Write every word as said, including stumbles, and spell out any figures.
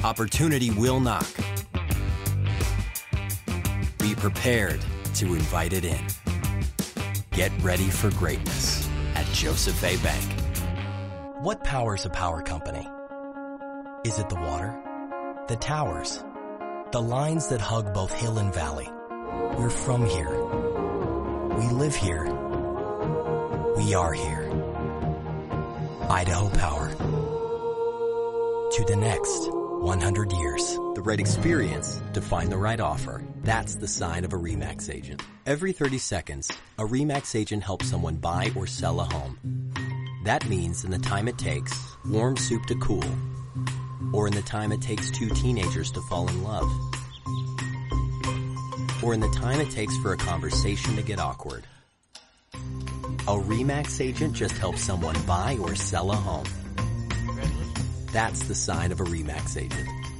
Opportunity will knock. Be prepared to invite it in. Get ready for greatness at Joseph A. Bank. What powers a power company? Is it the water? The towers? The lines that hug both hill and valley? We're from here. We live here. We are here. Idaho Power. To the next one hundred years. The right experience to find the right offer. That's the sign of a RE/MAX agent. Every thirty seconds, a RE/MAX agent helps someone buy or sell a home. That means in the time it takes, warm soup to cool, or in the time it takes two teenagers to fall in love, or in the time it takes for a conversation to get awkward. A RE/MAX agent just helps someone buy or sell a home. That's the sign of a RE/MAX agent.